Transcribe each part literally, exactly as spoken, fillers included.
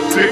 sick,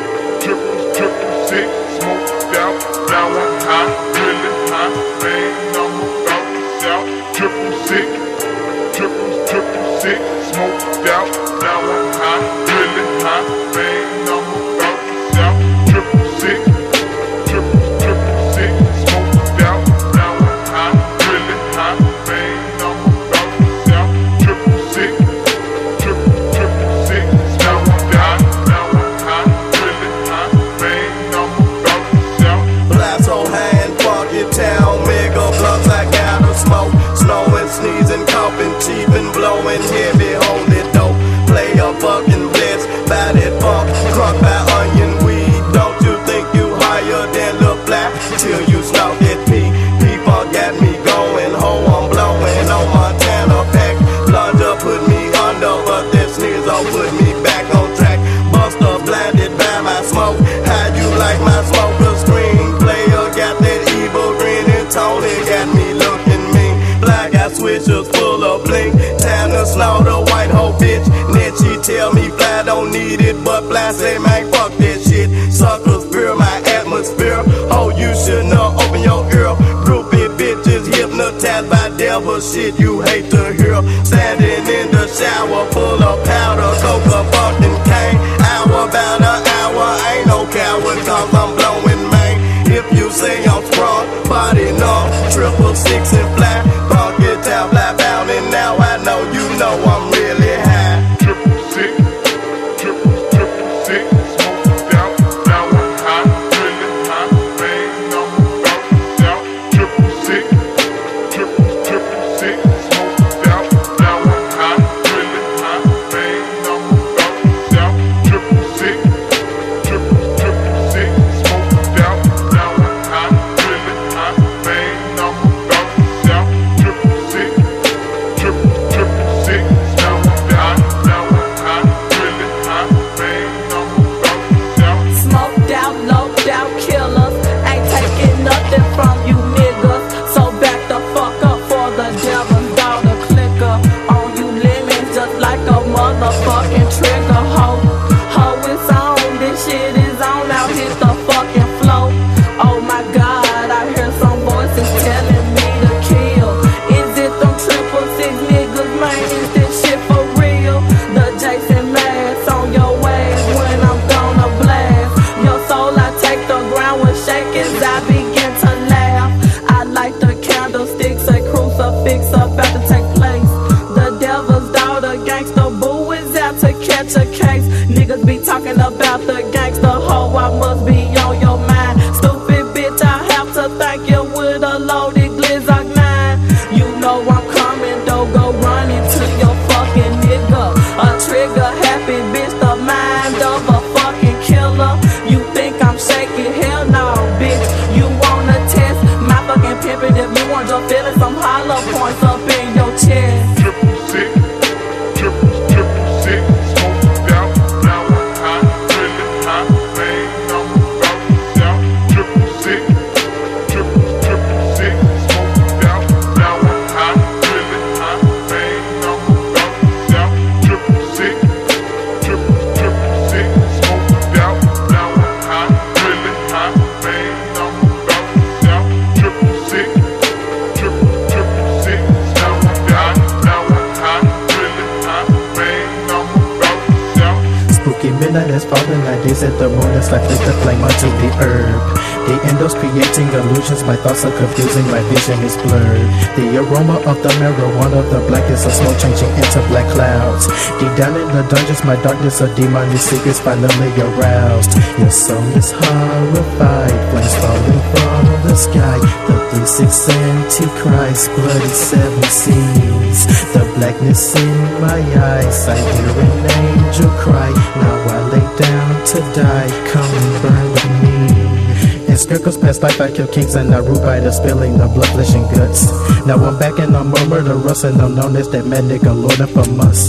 triple, triple sick, smoked out, now I'm high, really high, man, I'm about to shout. Triple sick, triple, triple sick, smoked out, now I'm high, really high, man, I'm about to shout. Triple sick, triple, triple sick, smoked out, now I'm high, really high, man, I'm about to shout. Triple sick, triple, triple sick, now I'm high, now I'm high, really high, man, I'm about to shout. Blast on hand, funky town, mega blunts, I gotta smoke. Snowing, sneezing, coughing, cheap and blowing heavy, hold it dope. Play a fucking blitz, bad it funk, crunk by onion weed. Don't you think you higher than Lil Black till you smoke it pee? People got me going, ho, I'm blowing on Montana pack. Plunger put me under, but this sneezer put me back on track. Buster blinded by my smoke, how you like my smoker screen? Player got that evil grin and Tony got me looking mean. Black got switchers full of blink, time to slaughter white hoe bitch. Then she tell me fly don't need it, but fly say man fuck that shit. Suckers fear my atmosphere, oh you should know, open your ear. Groupie bitches hypnotized by devil shit you hate to hear. Standing in the shower full of powder, coca fucking cane. Hour about an hour, ain't no coward cause I'm blowing man. If you say I'm sprung, body numb, triple six and flat, bucket out, fly bound, and now I know you know I'm really high. Triple sick, triple, triple sick, smoked out, now I'm high, really high, man, I'm about to shout. Triple sick, triple, triple sick, smoked out, now I'm high, really high, man, I'm about to shout. Triple sick, triple, triple sick, smoked out, now I'm high, really high, man, I'm about to shout. Triple sick, triple, triple sick, now I'm high, now I'm high, really high, man, I'm about to shout. Smoked out, loped out killers, ain't taking nothing from you niggas. So back the fuck up for the devil's daughter clicker. On you lemons just like a motherfucking trigger. Ho, ho it's on, this shit is on, now hit the fucking flow. Oh my god, I hear some voices telling me to kill. Is it them triple six niggas, man, is this shit for real? The Jason mask on your ass when I'm gonna blast your soul, I take the ground with shake as I begin to laugh. I light the candlesticks, a crucifix about to take place. The devil's daughter, gangsta boo is out to catch a case. Niggas be talking about the gangsta hoe, I must be on your mind. Stupid bitch, I have to thank you with a loaded Glizzock nine. You know I'm coming, though, go run into your fucking nigga. A trigger happy bitch, the mind of a fucking killer. You think I'm shaky? Hell no, bitch. You wanna test my fucking pimpin' if you want your feelings, some hollow points up in your chest. Triple sick, triple, triple sick, smoked out, now I'm high, really high, man, I'm about to shout. Triple sick, triple, triple sick, smoked out, now I'm high, really high, man, I'm about to shout. Triple sick, triple, triple sick, smoked out, now I'm high, really high, man, I'm about to shout. Triple sick, triple, triple sick, now I'm high, now I'm high, really high, man, I'm about to shout. Spooky midnight is falling like days at the moon as I flick the flame onto the herb. The endos creating illusions, my thoughts are confusing, my vision is blurred. The aroma of the marijuana, the black is a smoke changing into black clouds. Deep down in the dungeons, my darkness of demonic secrets finally aroused. Your soul is horrified, flames falling from the sky. The three six Antichrist, bloody seven seas. The blackness in my eyes, I hear an angel cry. Now I lay down to die, come and burn with me. In circles past life, I kill kings and I root by the spilling the blood, flesh and guts. Now I'm back and I'm a murderous and I'm known as that mad nigga lord of a must.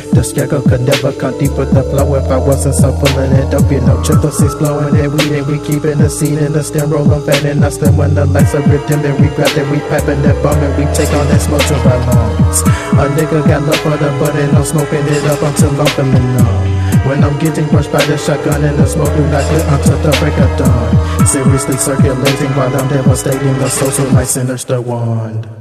The scarecrow could never come deep with the flow if I wasn't so full of that dope. You know, triple six blowing that weed and we keeping the seed in the stem, rolling fat and us. Then when the lights are ripped dim, then we grab that, we piping that bomb and we take on that smoke to our lungs. A nigga got love for the bud and I'm smoking it up until I'm feeling numb. When I'm getting brushed by the shotgun and the smoke do not clear until the break of dawn. Seriously circulating while I'm devastating the social light centers the wand.